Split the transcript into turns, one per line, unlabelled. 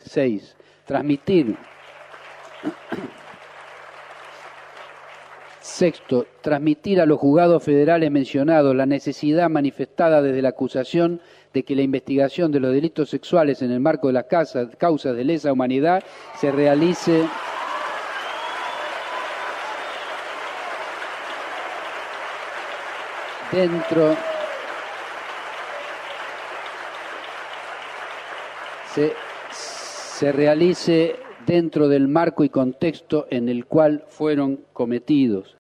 6. Transmitir. Sexto, transmitir a los juzgados federales mencionados la necesidad manifestada desde la acusación de que la investigación de los delitos sexuales en el marco de las causas de lesa humanidad se realice dentro del marco y contexto en el cual fueron cometidos.